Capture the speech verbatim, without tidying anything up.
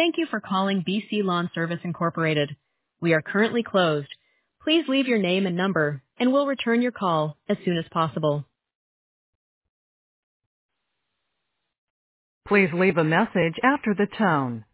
Thank you for calling B C Lawn Service Incorporated. We are currently closed. Please leave your name and number, and we'll return your call as soon as possible. Please leave a message after the tone.